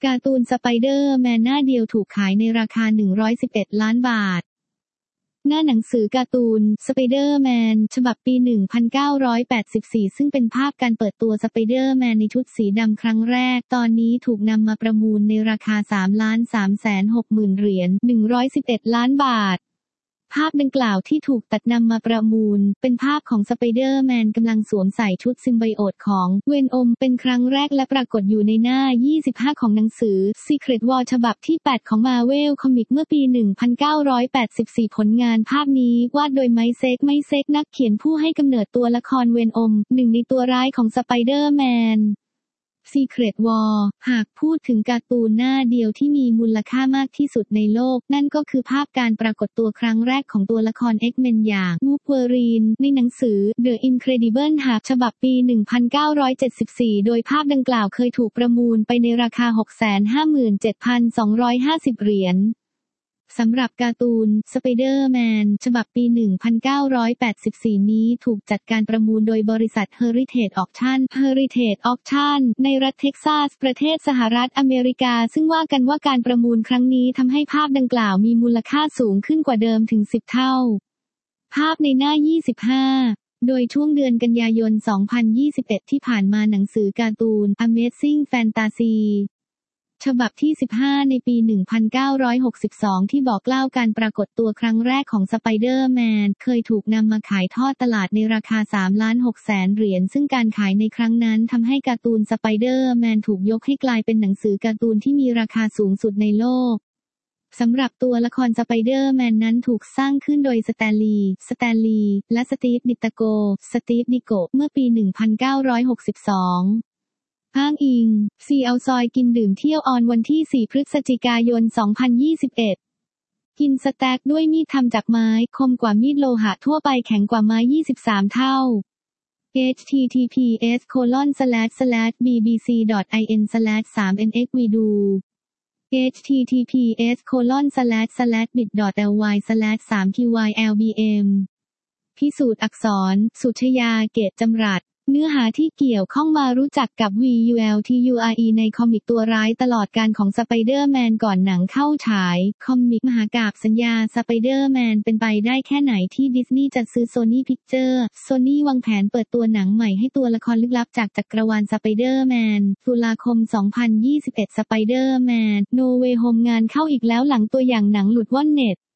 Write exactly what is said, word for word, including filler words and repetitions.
การ์ตูนสไปเดอร์แมนหน้าเดียวถูกขายในราคาหนึ่งร้อยสิบเอ็ดล้านบาทหน้าหนังสือการ์ตูนสไปเดอร์แมนฉบับปีหนึ่งพันเก้าร้อยแปดสิบสี่ซึ่งเป็นภาพการเปิดตัวสไปเดอร์แมนในชุดสีดำครั้งแรกตอนนี้ถูกนำมาประมูลในราคา สามล้านสามแสนหกหมื่น เหรียญ หนึ่งร้อยสิบเอ็ดล้านบาทภาพดังกล่าวที่ถูกตัดนำมาประมูลเป็นภาพของสไปเดอร์แมนกำลังสวมใส่ชุดซิมไบโอตของเวนอมเป็นครั้งแรกและปรากฏอยู่ในหน้ายี่สิบห้าของหนังสือ Secret War ฉบับที่แปดของ Marvel Comics เมื่อปีหนึ่งพันเก้าร้อยแปดสิบสี่ผลงานภาพนี้วาดโดยไมค์เซกไมค์เซกนักเขียนผู้ให้กำเนิดตัวละครเวนอมหนึ่งในตัวร้ายของสไปเดอร์แมนSecret War หากพูดถึงการ์ตูนหน้าเดียวที่มีมูลค่ามากที่สุดในโลกนั่นก็คือภาพการปรากฏตัวครั้งแรกของตัวละคร X-Men อย่างวูล์ฟเวอรีนในหนังสือ The Incredible Hulk ฉบับปี หนึ่งพันเก้าร้อยเจ็ดสิบสี่ โดยภาพดังกล่าวเคยถูกประมูลไปในราคา หกแสนห้าหมื่นเจ็ดพันสองร้อยห้าสิบ เหรียญสำหรับการ์ตูนสไปเดอร์แมนฉบับปี หนึ่งพันเก้าร้อยแปดสิบสี่ นี้ถูกจัดการประมูลโดยบริษัท Heritage Auction Heritage Auction ในรัฐเท็กซัสประเทศสหรัฐอเมริกาซึ่งว่ากันว่าการประมูลครั้งนี้ทำให้ภาพดังกล่าวมีมูลค่าสูงขึ้นกว่าเดิมถึงสิบเท่าภาพในหน้ายี่สิบห้าโดยช่วงเดือนกันยายน สองพันยี่สิบเอ็ด ที่ผ่านมาหนังสือการ์ตูน Amazing Fantasyฉบับที่สิบห้าในปี หนึ่งพันเก้าร้อยหกสิบสอง ที่บอกเล่าการปรากฏตัวครั้งแรกของสไปเดอร์แมนเคยถูกนำมาขายทอดตลาดในราคา สามล้านหกแสน เหรียญซึ่งการขายในครั้งนั้นทำให้การ์ตูนสไปเดอร์แมนถูกยกให้กลายเป็นหนังสือการ์ตูนที่มีราคาสูงสุดในโลกสำหรับตัวละครสไปเดอร์แมนนั้นถูกสร้างขึ้นโดยสแตนลีย์สแตนลีย์และสตีฟดิตโกสตีฟดิโกเมื่อปี หนึ่งพันเก้าร้อยหกสิบสองอ้างอิงซีเอาซอยกินดื่มเที่ยวออนวันที่สี่พฤศจิกายนสองพันยี่สิบเอ็ดกินสแต็กด้วยมีดทำจากไม้คมกว่ามีดโลหะทั่วไปแข็งกว่าไม้ยี่สิบสามเท่า เอช ที ที พี เอส โคลอน สแลช สแลช บี บี ซี ดอท ไอ เอ็น สแลช ทรี เอ็น เอ็กซ์ วี ดู เอช ที ที พี เอส โคลอน สแลช สแลช บิต ดอท แอล วาย สแลช ทรี คิว วาย แอล บี เอ็ม พิสูจน์อักษรสุชยาเกตจำรัดเนื้อหาที่เกี่ยวข้องมารู้จักกับ วี ยู แอล ที ยู อาร์ อี ในคอมิกตัวร้ายตลอดการของสไปเดอร์แมนก่อนหนังเข้าฉายคอมิกมหากาพย์สัญญาสไปเดอร์แมนเป็นไปได้แค่ไหนที่ดิสนีย์จะซื้อโซนี่พิกเจอร์โซนี่วางแผนเปิดตัวหนังใหม่ให้ตัวละครลึกลับจากจักรวาลสไปเดอร์แมนตุลาคมสองพันยี่สิบเอ็ดสไปเดอร์แมนโนเวย์โฮมงานเข้าอีกแล้วหลังตัวอย่างหนังหลุดว่อนเน็ต